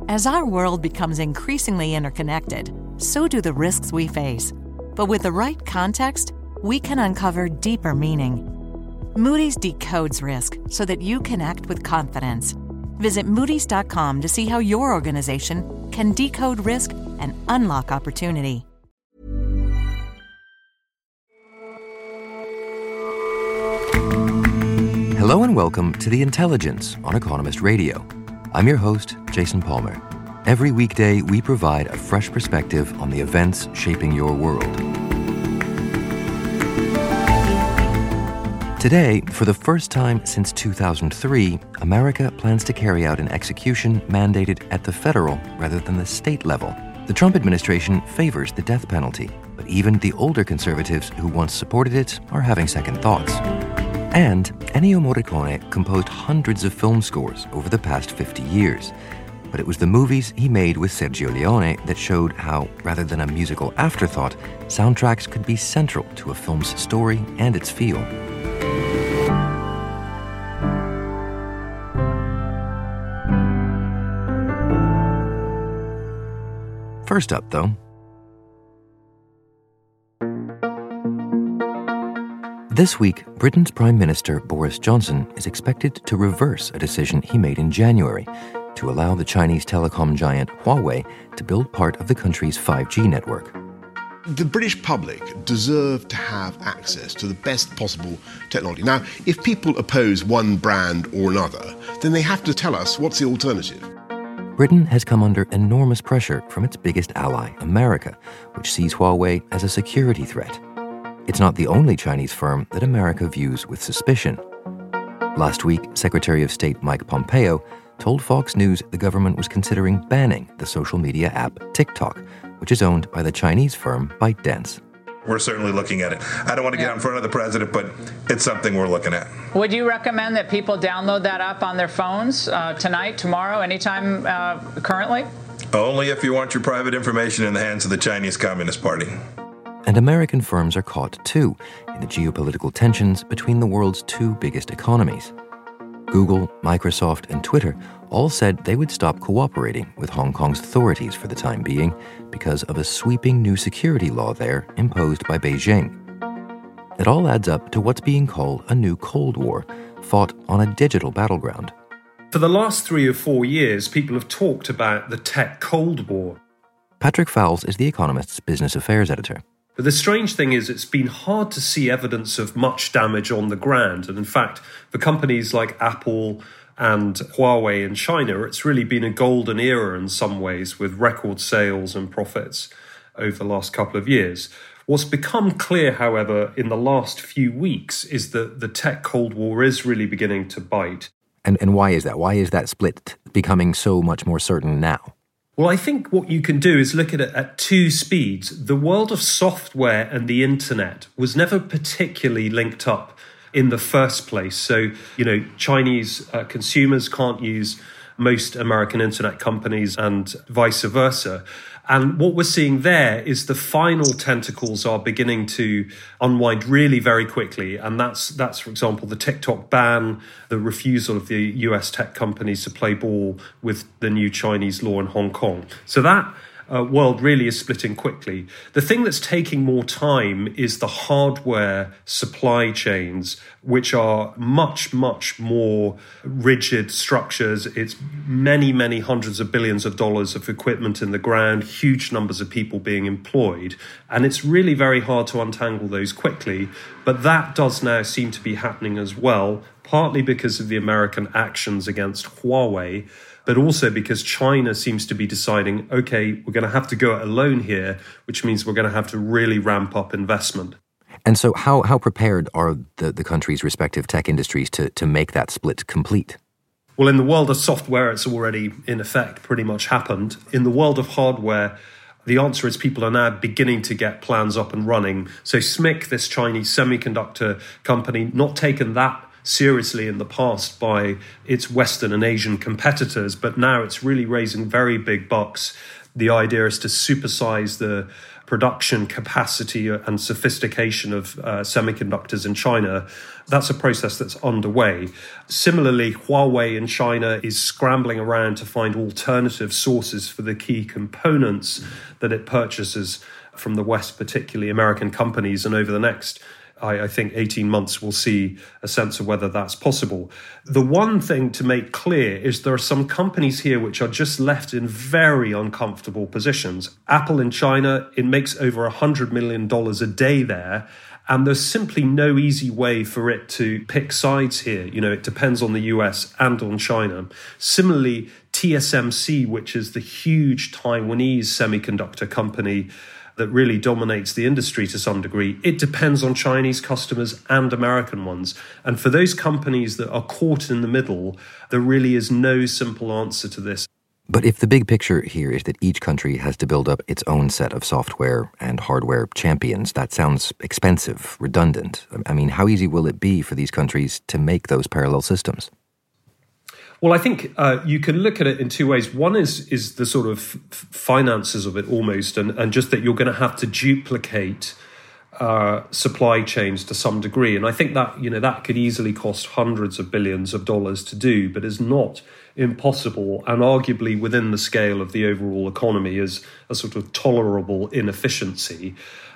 As our world becomes increasingly interconnected, so do the risks we face. But with the right context, we can uncover deeper meaning. Moody's decodes risk so that you can act with confidence. Visit Moody's.com to see how your organization can decode risk and unlock opportunity. Hello and welcome to The Intelligence on Economist Radio. I'm your host, Jason Palmer. Every weekday, we provide a fresh perspective on the events shaping your world. Today, for the first time since 2003, America plans to carry out an execution mandated at the federal rather than the state level. The Trump administration favors the death penalty, but even the older conservatives who once supported it are having second thoughts. And Ennio Morricone composed hundreds of film scores over the past 50 years. But it was the movies he made with Sergio Leone that showed how, rather than a musical afterthought, soundtracks could be central to a film's story and its feel. First up, though, this week, Britain's Prime Minister Boris Johnson is expected to reverse a decision he made in January to allow the Chinese telecom giant Huawei to build part of the country's 5G network. The British public deserve to have access to the best possible technology. Now, if people oppose one brand or another, then they have to tell us what's the alternative. Britain has come under enormous pressure from its biggest ally, America, which sees Huawei as a security threat. It's not the only Chinese firm that America views with suspicion. Last week, Secretary of State Mike Pompeo told Fox News the government was considering banning the social media app TikTok, which is owned by the Chinese firm ByteDance. We're certainly looking at it. I don't want to get out in front of the president, but it's something we're looking at. Would you recommend that people download that app on their phones tonight, tomorrow, anytime currently? Only if you want your private information in the hands of the Chinese Communist Party. And American firms are caught, too, in the geopolitical tensions between the world's two biggest economies. Google, Microsoft, and Twitter all said they would stop cooperating with Hong Kong's authorities for the time being because of a sweeping new security law there imposed by Beijing. It all adds up to what's being called a new Cold War, fought on a digital battleground. For the last 3 or 4 years, people have talked about the tech Cold War. Patrick Fowles is The Economist's business affairs editor. But the strange thing is it's been hard to see evidence of much damage on the ground. And in fact, for companies like Apple and Huawei in China, it's really been a golden era in some ways with record sales and profits over the last couple of years. What's become clear, however, in the last few weeks is that the tech Cold War is really beginning to bite. And why is that? Why is that split becoming so much more certain now? Well, I think what you can do is look at it at two speeds. The world of software and the internet was never particularly linked up in the first place. So, Chinese consumers can't use most American internet companies and vice versa. And what we're seeing there is the final tentacles are beginning to unwind really very quickly. And that's, for example, the TikTok ban, the refusal of the US tech companies to play ball with the new Chinese law in Hong Kong. So that world really is splitting quickly. The thing that's taking more time is the hardware supply chains, which are much, much more rigid structures. It's many, many hundreds of billions of dollars of equipment in the ground, huge numbers of people being employed. And it's really very hard to untangle those quickly. But that does now seem to be happening as well, partly because of the American actions against Huawei, but also because China seems to be deciding, okay, we're going to have to go it alone here, which means we're going to have to really ramp up investment. And so how prepared are the country's respective tech industries to make that split complete? Well, in the world of software, it's already, in effect, pretty much happened. In the world of hardware, the answer is people are now beginning to get plans up and running. So SMIC, this Chinese semiconductor company, not taken that seriously in the past by its Western and Asian competitors, but now it's really raising very big bucks. The idea is to supersize the production capacity and sophistication of semiconductors in China, that's a process that's underway. Similarly, Huawei in China is scrambling around to find alternative sources for the key components that it purchases from the West, particularly American companies. And over the next, I think, 18 months, we'll see a sense of whether that's possible. The one thing to make clear is there are some companies here which are just left in very uncomfortable positions. Apple in China, it makes over $100 million a day there. And there's simply no easy way for it to pick sides here. You know, it depends on the US and on China. Similarly, TSMC, which is the huge Taiwanese semiconductor company that really dominates the industry to some degree, it depends on Chinese customers and American ones. And for those companies that are caught in the middle, there really is no simple answer to this. But if the big picture here is that each country has to build up its own set of software and hardware champions, that sounds expensive, redundant. I mean, how easy will it be for these countries to make those parallel systems? Well, I think you can look at it in two ways. One is the sort of finances of it almost, and just that you're going to have to duplicate supply chains to some degree. And I think that, you know, that could easily cost hundreds of billions of dollars to do, but is not impossible, and arguably within the scale of the overall economy is a sort of tolerable inefficiency.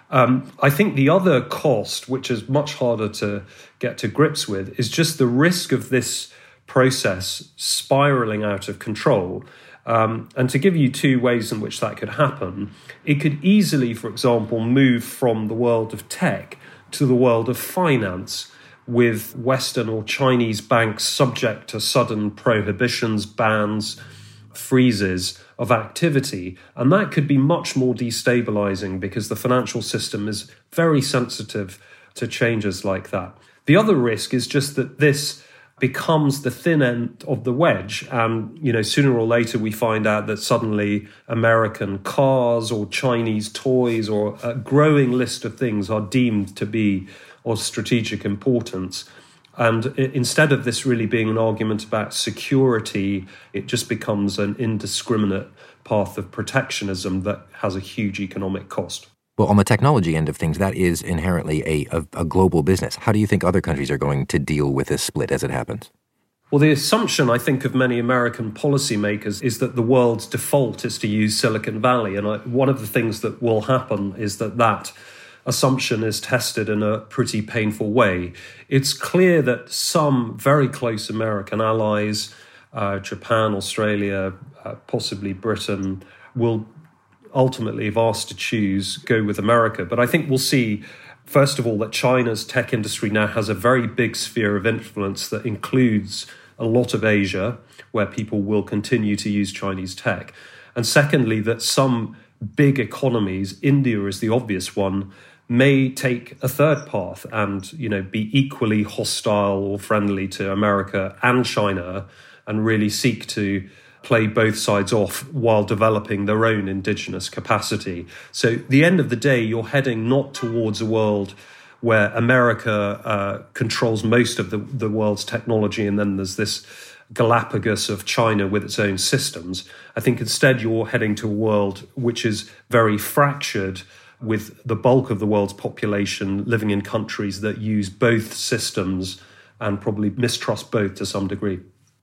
I think the other cost, which is much harder to get to grips with, is just the risk of this process spiraling out of control. And to give you two ways in which that could happen, it could easily, for example, move from the world of tech to the world of finance, with Western or Chinese banks subject to sudden prohibitions, bans, freezes of activity. And that could be much more destabilizing because the financial system is very sensitive to changes like that. The other risk is just that this becomes the thin end of the wedge. And, you know, sooner or later we find out that suddenly American cars or Chinese toys or a growing list of things are deemed to be of strategic importance. And instead of this really being an argument about security, it just becomes an indiscriminate path of protectionism that has a huge economic cost. Well, on the technology end of things, that is inherently a global business. How do you think other countries are going to deal with this split as it happens? Well, the assumption, I think, of many American policymakers is that the world's default is to use Silicon Valley. And one of the things that will happen is that assumption is tested in a pretty painful way. It's clear that some very close American allies, Japan, Australia, possibly Britain, will ultimately, if asked to choose, go with America. But I think we'll see, first of all, that China's tech industry now has a very big sphere of influence that includes a lot of Asia, where people will continue to use Chinese tech. And secondly, that some big economies, India is the obvious one, may take a third path and, you know, be equally hostile or friendly to America and China and really seek to play both sides off while developing their own indigenous capacity. So at the end of the day, you're heading not towards a world where America controls most of the world's technology and then there's this Galapagos of China with its own systems. I think instead you're heading to a world which is very fractured, with the bulk of the world's population living in countries that use both systems and probably mistrust both to some degree.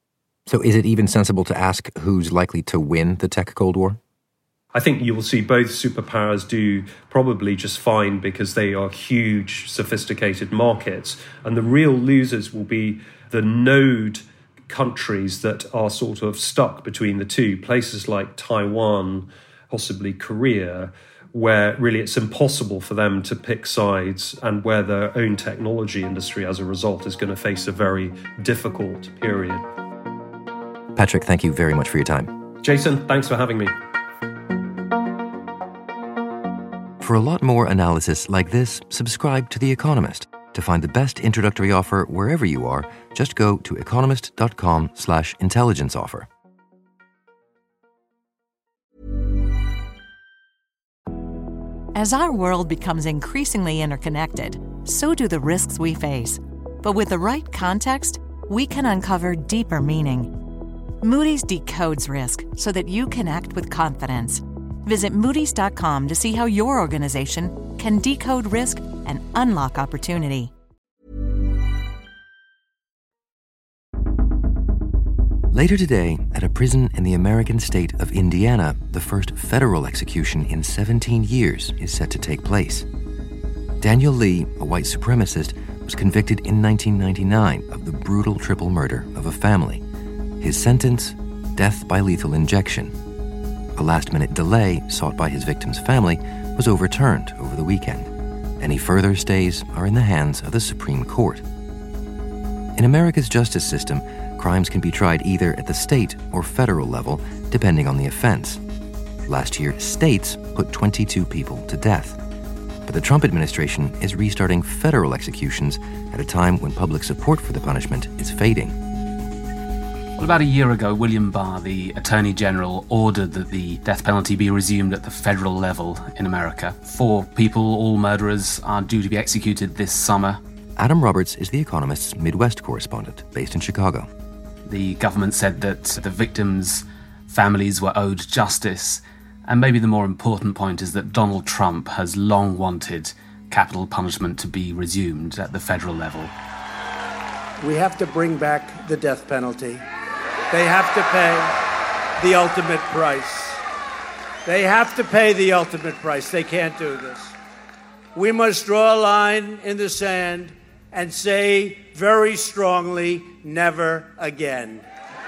So is it even sensible to ask who's likely to win the tech Cold War? I think you will see both superpowers do probably just fine because they are huge, sophisticated markets. And the real losers will be the node countries that are sort of stuck between the two, places like Taiwan, possibly Korea, where really it's impossible for them to pick sides and where their own technology industry as a result is going to face a very difficult period. Patrick, thank you very much for your time. Jason, thanks for having me. For a lot more analysis like this, subscribe to The Economist. To find the best introductory offer wherever you are, just go to economist.com/intelligence offer. As our world becomes increasingly interconnected, so do the risks we face. But with the right context, we can uncover deeper meaning. Moody's decodes risk so that you can act with confidence. Visit Moody's.com to see how your organization can decode risk and unlock opportunity. Later today, at a prison in the American state of Indiana, the first federal execution in 17 years is set to take place. Daniel Lee, a white supremacist, was convicted in 1999 of the brutal triple murder of a family. His sentence, death by lethal injection. A last-minute delay sought by his victim's family was overturned over the weekend. Any further stays are in the hands of the Supreme Court. In America's justice system, crimes can be tried either at the state or federal level, depending on the offense. Last year, states put 22 people to death. But the Trump administration is restarting federal executions at a time when public support for the punishment is fading. Well, about a year ago, William Barr, the Attorney General, ordered that the death penalty be resumed at the federal level in America. 4 people, all murderers, are due to be executed this summer. Adam Roberts is The Economist's Midwest correspondent, based in Chicago. The government said that the victims' families were owed justice, and maybe the more important point is that Donald Trump has long wanted capital punishment to be resumed at the federal level. We have to bring back the death penalty. They have to pay the ultimate price. They have to pay the ultimate price. They can't do this. We must draw a line in the sand and say very strongly, never again.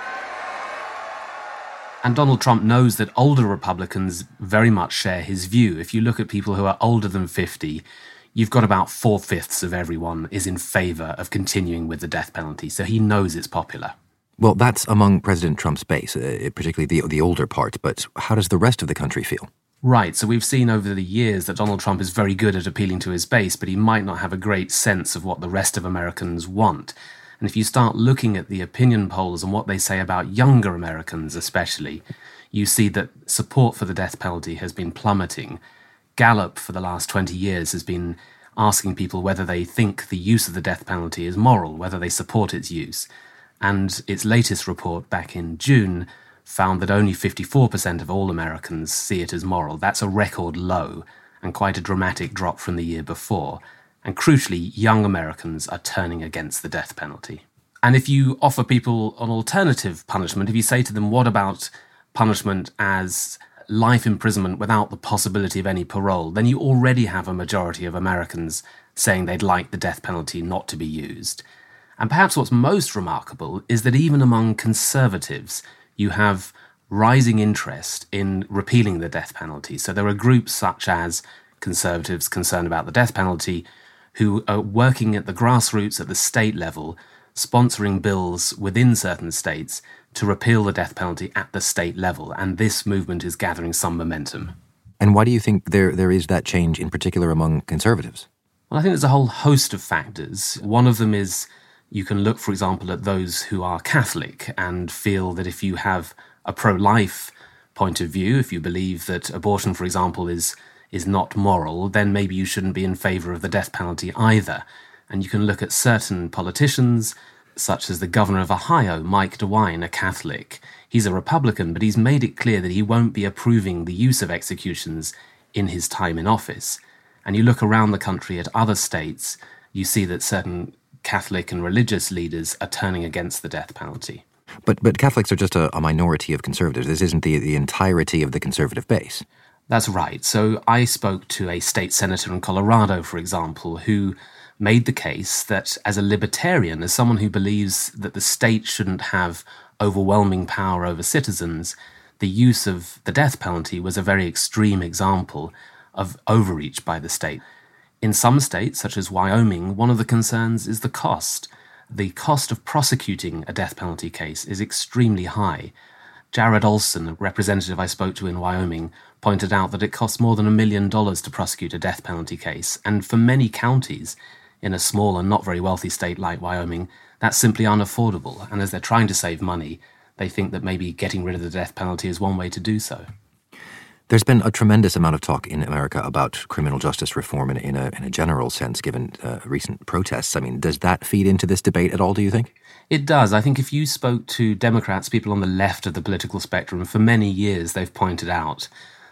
And Donald Trump knows that older Republicans very much share his view. If you look at people who are older than 50, you've got about 4/5 of everyone is in favour of continuing with the death penalty. So he knows it's popular. Well, that's among President Trump's base, particularly the older part. But how does the rest of the country feel? Right, so we've seen over the years that Donald Trump is very good at appealing to his base, but he might not have a great sense of what the rest of Americans want. And if you start looking at the opinion polls and what they say about younger Americans especially, you see that support for the death penalty has been plummeting. Gallup for the last 20 years has been asking people whether they think the use of the death penalty is moral, whether they support its use. And its latest report back in June found that only 54% of all Americans see it as moral. That's a record low and quite a dramatic drop from the year before. And crucially, young Americans are turning against the death penalty. And if you offer people an alternative punishment, if you say to them, what about punishment as life imprisonment without the possibility of any parole, then you already have a majority of Americans saying they'd like the death penalty not to be used. And perhaps what's most remarkable is that even among conservatives, you have rising interest in repealing the death penalty. So there are groups such as conservatives concerned about the death penalty who are working at the grassroots at the state level, sponsoring bills within certain states to repeal the death penalty at the state level. And this movement is gathering some momentum. And why do you think there is that change in particular among conservatives? Well, I think there's a whole host of factors. One of them is you can look, for example, at those who are Catholic and feel that if you have a pro-life point of view, if you believe that abortion, for example, is not moral, then maybe you shouldn't be in favour of the death penalty either. And you can look at certain politicians, such as the governor of Ohio, Mike DeWine, a Catholic. He's a Republican, but he's made it clear that he won't be approving the use of executions in his time in office. And you look around the country at other states, you see that certain Catholic and religious leaders are turning against the death penalty. But Catholics are just a minority of conservatives. This isn't the entirety of the conservative base. That's right. So I spoke to a state senator in Colorado, for example, who made the case that as a libertarian, as someone who believes that the state shouldn't have overwhelming power over citizens, the use of the death penalty was a very extreme example of overreach by the state. In some states, such as Wyoming, one of the concerns is the cost. The cost of prosecuting a death penalty case is extremely high. Jared Olson, a representative I spoke to in Wyoming, pointed out that it costs more than $1 million to prosecute a death penalty case. And for many counties, in a small and not very wealthy state like Wyoming, that's simply unaffordable. And as they're trying to save money, they think that maybe getting rid of the death penalty is one way to do so. There's been a tremendous amount of talk in America about criminal justice reform in a general sense, given recent protests. I mean, does that feed into this debate at all, do you think? It does. I think if you spoke to Democrats, people on the left of the political spectrum, for many years they've pointed out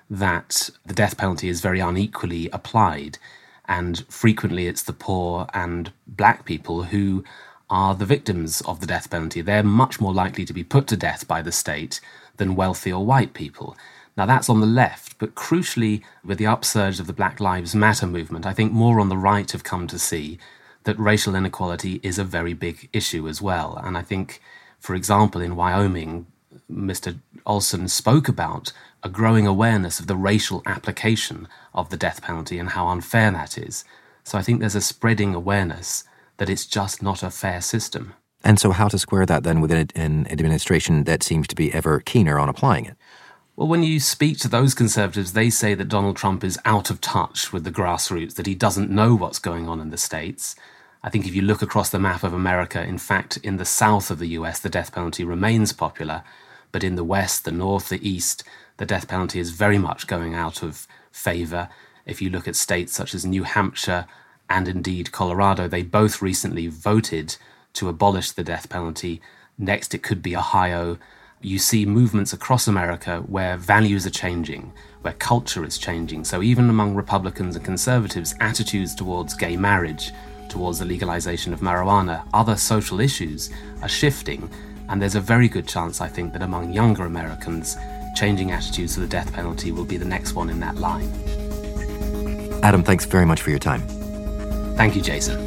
that the death penalty is very unequally applied, and frequently it's the poor and black people who are the victims of the death penalty. They're much more likely to be put to death by the state than wealthy or white people. Now, that's on the left, but crucially, with the upsurge of the Black Lives Matter movement, I think more on the right have come to see that racial inequality is a very big issue as well. And I think, for example, in Wyoming, Mr. Olson spoke about a growing awareness of the racial application of the death penalty and how unfair that is. So I think there's a spreading awareness that it's just not a fair system. And so how to square that then with an administration that seems to be ever keener on applying it? Well, when you speak to those conservatives, they say that Donald Trump is out of touch with the grassroots, that he doesn't know what's going on in the States. I think if you look across the map of America, in fact, in the south of the US, the death penalty remains popular. But in the West, the North, the East, the death penalty is very much going out of favour. If you look at states such as New Hampshire and indeed Colorado, they both recently voted to abolish the death penalty. Next, it could be Ohio. You see movements across America where values are changing, where culture is changing. So even among Republicans and conservatives, attitudes towards gay marriage, towards the legalization of marijuana, other social issues are shifting. And there's a very good chance, I think, that among younger Americans, changing attitudes to the death penalty will be the next one in that line. Adam, thanks very much for your time. Thank you, Jason.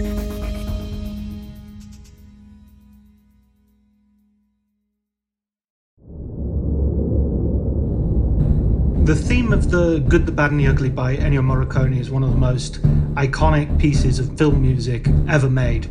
The theme of The Good, the Bad and the Ugly by Ennio Morricone is one of the most iconic pieces of film music ever made.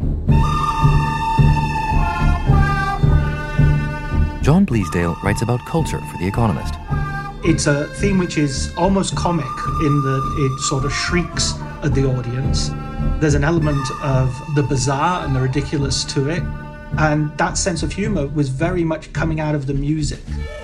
John Bleasdale writes about culture for The Economist. It's a theme which is almost comic in that it sort of shrieks at the audience. There's an element of the bizarre and the ridiculous to it, and that sense of humour was very much coming out of the music.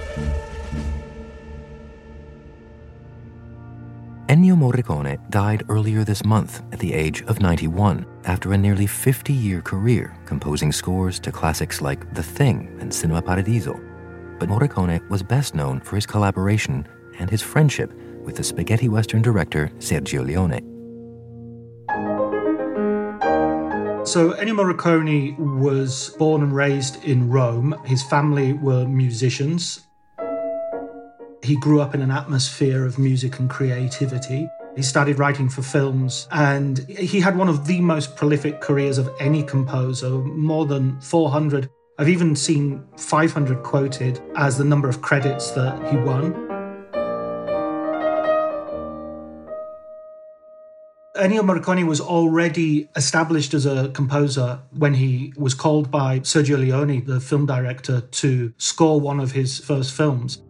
Ennio Morricone died earlier this month at the age of 91 after a nearly 50-year career composing scores to classics like The Thing and Cinema Paradiso. But Morricone was best known for his collaboration and his friendship with the spaghetti western director Sergio Leone. So Ennio Morricone was born and raised in Rome. His family were musicians. He grew up in an atmosphere of music and creativity. He started writing for films, and he had one of the most prolific careers of any composer, more than 400. I've even seen 500 quoted as the number of credits that he won. Ennio Morricone was already established as a composer when he was called by Sergio Leone, the film director, to score one of his first films.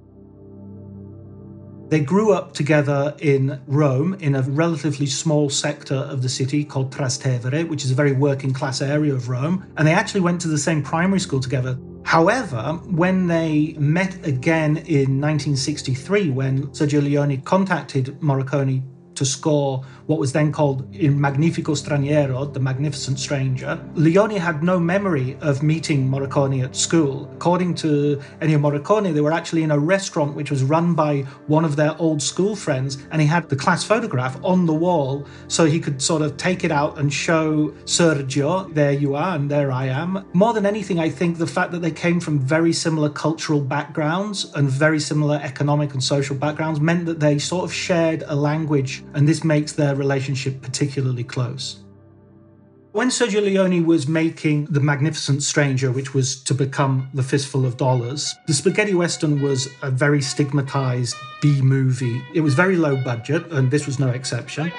They grew up together in Rome, in a relatively small sector of the city called Trastevere, which is a very working-class area of Rome, and they actually went to the same primary school together. However, when they met again in 1963, when Sergio Leone contacted Morricone to score what was then called Il Magnifico Straniero, the Magnificent Stranger, Leone had no memory of meeting Morricone at school. According to Ennio Morricone, they were actually in a restaurant which was run by one of their old school friends, and he had the class photograph on the wall so he could sort of take it out and show Sergio, there you are and there I am. More than anything, I think the fact that they came from very similar cultural backgrounds and very similar economic and social backgrounds meant that they sort of shared a language, and this makes their relationship particularly close. When Sergio Leone was making The Magnificent Stranger, which was to become The Fistful of Dollars, the spaghetti western was a very stigmatized B-movie. It was very low budget, and this was no exception.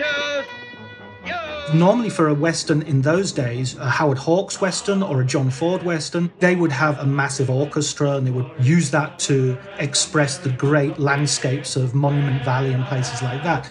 Normally for a western in those days, a Howard Hawks western or a John Ford western, they would have a massive orchestra and they would use that to express the great landscapes of Monument Valley and places like that.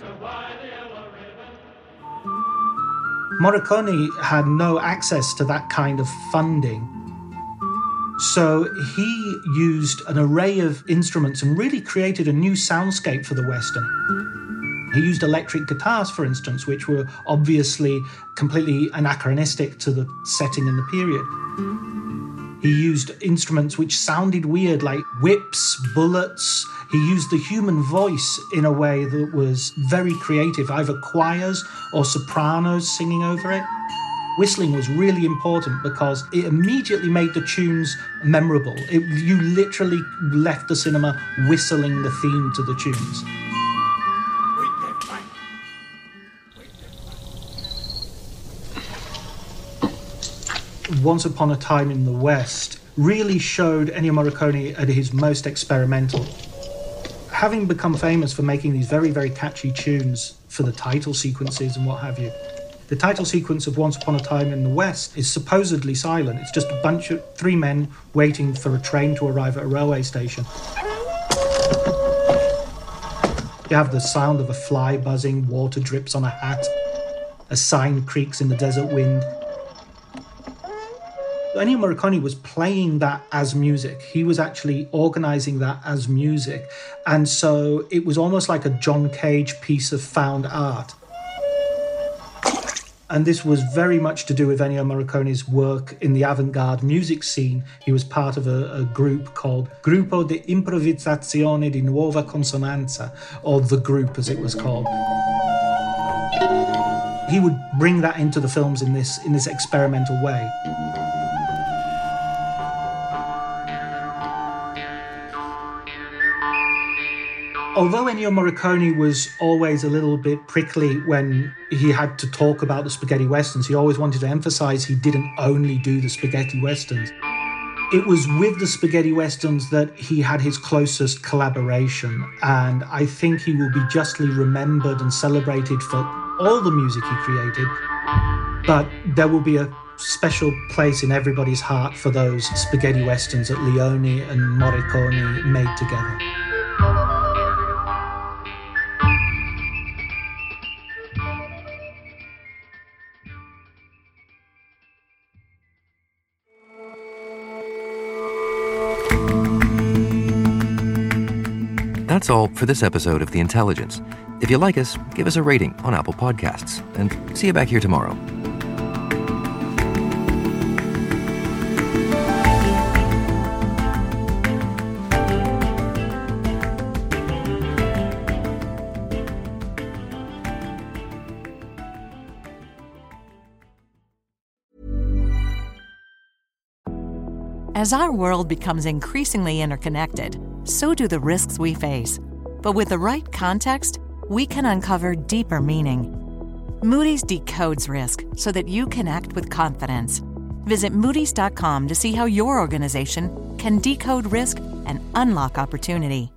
Morricone had no access to that kind of funding. So he used an array of instruments and really created a new soundscape for the western. He used electric guitars, for instance, which were obviously completely anachronistic to the setting in the period. He used instruments which sounded weird, like whips, bullets. He used the human voice in a way that was very creative, either choirs or sopranos singing over it. Whistling was really important because it immediately made the tunes memorable. You literally left the cinema whistling the theme to the tunes. Once Upon a Time in the West really showed Ennio Morricone at his most experimental. Having become famous for making these very, very catchy tunes for the title sequences and what have you, the title sequence of Once Upon a Time in the West is supposedly silent. It's just a bunch of three men waiting for a train to arrive at a railway station. You have the sound of a fly buzzing, water drips on a hat, a sign creaks in the desert wind. Ennio Morricone was playing that as music. He was actually organising that as music. And so it was almost like a John Cage piece of found art. And this was very much to do with Ennio Morricone's work in the avant-garde music scene. He was part of a group called Gruppo di Improvvisazione di Nuova Consonanza, or The Group as it was called. He would bring that into the films in this experimental way. Although Ennio Morricone was always a little bit prickly when he had to talk about the spaghetti westerns, he always wanted to emphasize he didn't only do the spaghetti westerns. It was with the spaghetti westerns that he had his closest collaboration, and I think he will be justly remembered and celebrated for all the music he created, but there will be a special place in everybody's heart for those spaghetti westerns that Leone and Morricone made together. That's all for this episode of The Intelligence. If you like us, give us a rating on Apple Podcasts, and see you back here tomorrow. As our world becomes increasingly interconnected, so do the risks we face. But with the right context, we can uncover deeper meaning. Moody's decodes risk so that you can act with confidence. Visit Moody's.com to see how your organization can decode risk and unlock opportunity.